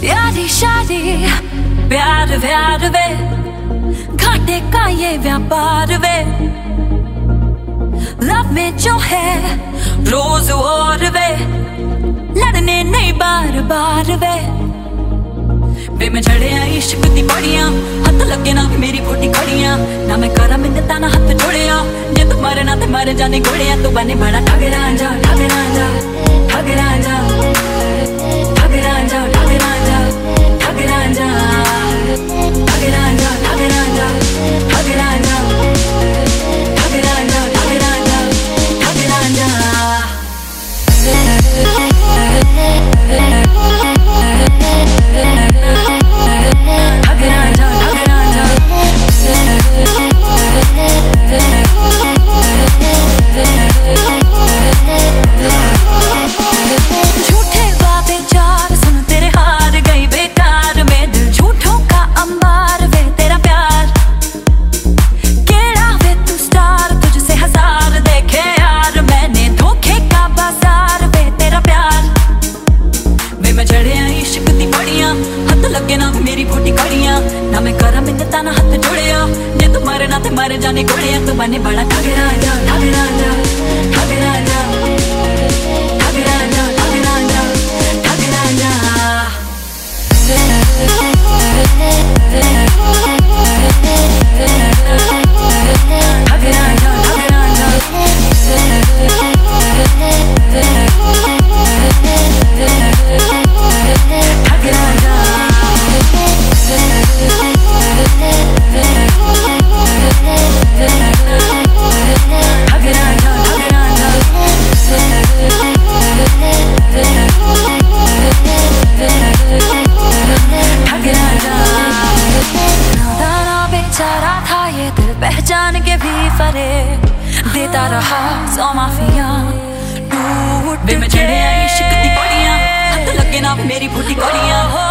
यारी शादी प्यार व्यार वे घाटे का ये व्यापार वे लव में जो है रोज और वे लड़ने नहीं बार बार वे मैं चढ़े इश्क दी पड़ियां हथ लगे ना मेरी खोटी खड़ियां ना मैं करा मिन्नता ना हाथ जोड़िया जे तू मरे ना ते मर जाने गोड़िया तू बने बड़ा ठगरा जा ठगरा जा ठगरा जा ठगरा जा ठगरा जा ठगरा जा ठगरा जा ठगरा जा ठगरा जा ठगरा जा ठगरा जा ठगरा जा झूठे वादे चार सुन तेरे हार गई बेकार में दिल झूठों का अंबार वे तेरा प्यार केड़ा वे तू स्टार तुझसे हजार देखे यार मैंने धोखे का बाजार वे तेरा प्यार वे मैं चढ़े इश्क दी पड़ियां हथ लगे ना मेरी खोटी खड़ियां ना मैं करा मिन्नता ना हाथ जोड़िया जे तू मरे ना ते मर जाने गोड़िया तू बने बड़ा ठगरा जा ठगरा जा ठगरा जा ठगरा जा ठगरा जा ठगरा जा ठगरा जा ठगरा जा ठगरा जा पहचान के भी फरे देता रहा सौ माफिया टूट वे मैं चढ़े इश्क दी पड़ियां हथ लगे ना मेरी फूटी कड़ियां